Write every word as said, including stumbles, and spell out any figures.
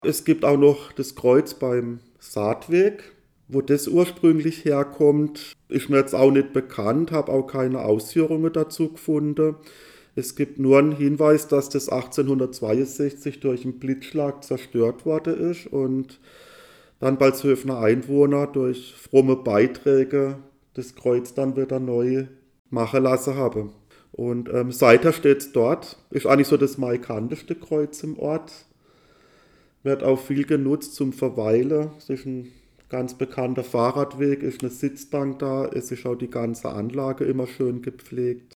Es gibt auch noch das Kreuz beim Saatweg. Wo das ursprünglich herkommt, ist mir jetzt auch nicht bekannt, habe auch keine Ausführungen dazu gefunden. Es gibt nur einen Hinweis, dass das achtzehnhundertzweiundsechzig durch einen Blitzschlag zerstört worden ist und dann Balshöfener Einwohner durch fromme Beiträge das Kreuz dann wieder neu machen lassen haben. Und ähm, seither steht es dort. Ist eigentlich so das markanteste Kreuz im Ort. Wird auch viel genutzt zum Verweilen. Es ist ein ganz bekannter Fahrradweg, ist eine Sitzbank da. Es ist auch die ganze Anlage immer schön gepflegt.